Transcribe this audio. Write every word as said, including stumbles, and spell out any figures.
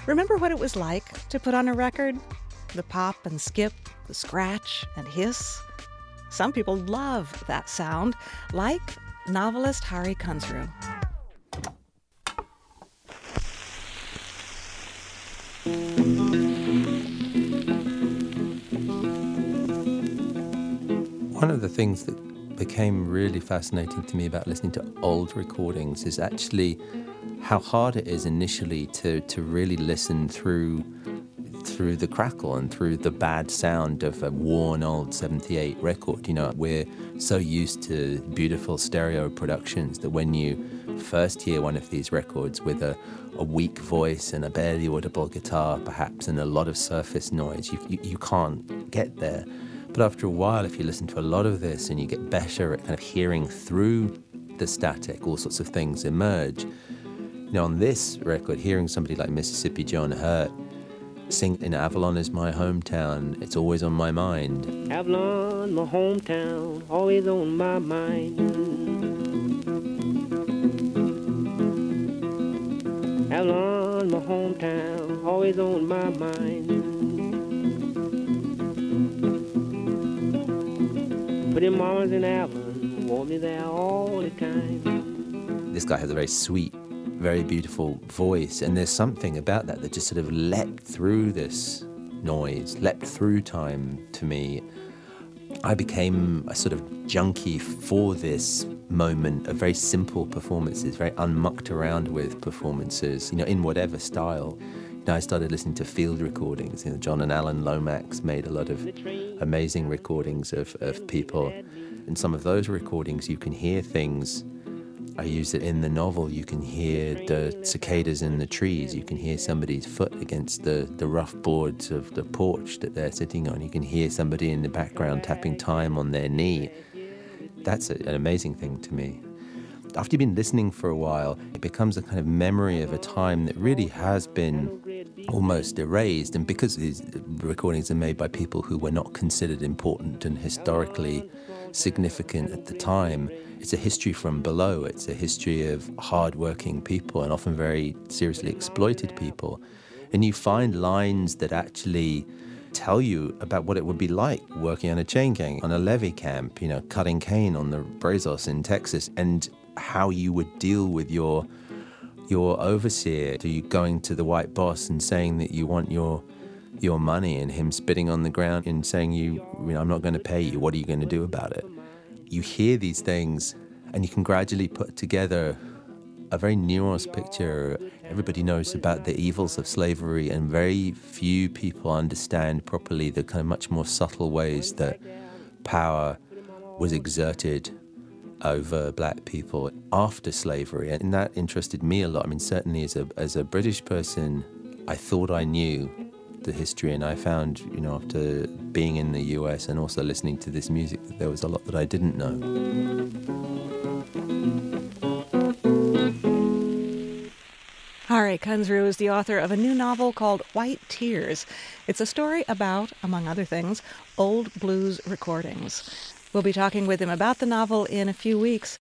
Remember what it was like to put on a record? The pop and skip, the scratch and hiss. Some people love that sound, like novelist Hari Kunzru. One of the things that became really fascinating to me about listening to old recordings is actually how hard it is initially to, to really listen through through the crackle and through the bad sound of a worn old seventy-eight record. You know, we're so used to beautiful stereo productions that when you first hear one of these records with a, a weak voice and a barely audible guitar perhaps and a lot of surface noise, you, you, you can't get there. But after a while, if you listen to a lot of this and you get better at kind of hearing through the static, all sorts of things emerge. You know, on this record, hearing somebody like Mississippi John Hurt sing In Avalon Is My Hometown, It's Always on My Mind. Avalon, my hometown, always on my mind. Avalon, my hometown, always on my mind. But in Mars and Avalon, want me there all the time. This guy has a very sweet, very beautiful voice, and there's something about that that just sort of leapt through this noise, leapt through time to me. I became a sort of junkie for this moment of very simple performances, very unmucked around with performances, you know, in whatever style. You know, I started listening to field recordings. You know, John and Alan Lomax made a lot of amazing recordings of, of people. In some of those recordings, you can hear things. I use it in the novel. You can hear the cicadas in the trees. You can hear somebody's foot against the, the rough boards of the porch that they're sitting on. You can hear somebody in the background tapping time on their knee. That's a, an amazing thing to me. After you've been listening for a while, it becomes a kind of memory of a time that really has been almost erased. And because these recordings are made by people who were not considered important and historically significant at the time, it's a history from below. It's a history of hard-working people and often very seriously exploited people. And you find lines that actually tell you about what it would be like working on a chain gang, on a levee camp, you know, cutting cane on the Brazos in Texas, and how you would deal with your your overseer. Are you going to the white boss and saying that you want your your money, and him spitting on the ground and saying, you, you know, I'm not going to pay you, what are you going to do about it? You hear these things and you can gradually put together a very nuanced picture. Everybody knows about the evils of slavery, and very few people understand properly the kind of much more subtle ways that power was exerted over black people after slavery. And that interested me a lot. I mean, certainly as a as a British person, I thought I knew the history, and I found, you know, after being in the U S and also listening to this music, that there was a lot that I didn't know. Hari Kunzru is the author of a new novel called White Tears. It's a story about, among other things, old blues recordings. We'll be talking with him about the novel in a few weeks.